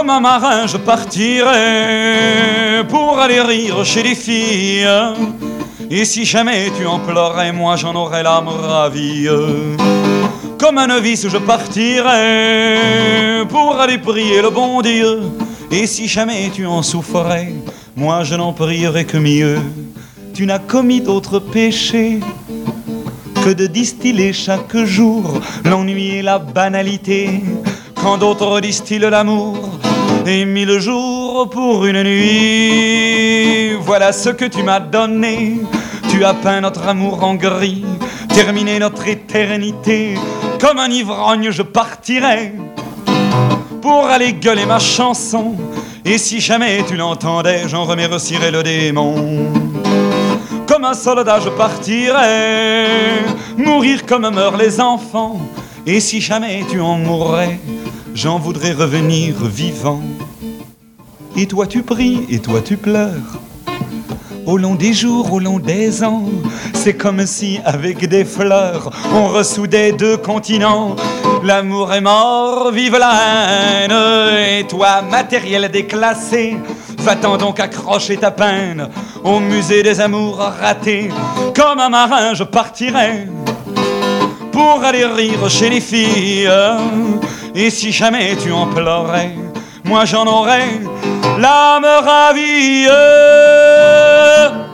Comme un marin je partirais pour aller rire chez les filles. Et si jamais tu en pleurais, moi j'en aurais l'âme ravie. Comme un novice je partirais pour aller prier le bon Dieu. Et si jamais tu en souffrais, moi je n'en prierais que mieux. Tu n'as commis d'autre péché que de distiller chaque jour l'ennui et la banalité, quand d'autres distillent l'amour et 1000 jours pour une nuit. Voilà ce que tu m'as donné. Tu as peint notre amour en gris, terminé notre éternité. Comme un ivrogne je partirais pour aller gueuler ma chanson. Et si jamais tu l'entendais, j'en remercierais le démon. Comme un soldat je partirais mourir comme meurent les enfants. Et si jamais tu en mourrais, j'en voudrais revenir vivant. Et toi tu pries, et toi tu pleures. Au long des jours, au long des ans, c'est comme si avec des fleurs on ressoudait deux continents. L'amour est mort, vive la haine. Et toi, matériel déclassé, va-t'en donc accrocher ta peine au musée des amours ratés. Comme un marin je partirais pour aller rire chez les filles. Et si jamais tu en pleurais, moi j'en aurais l'âme ravie.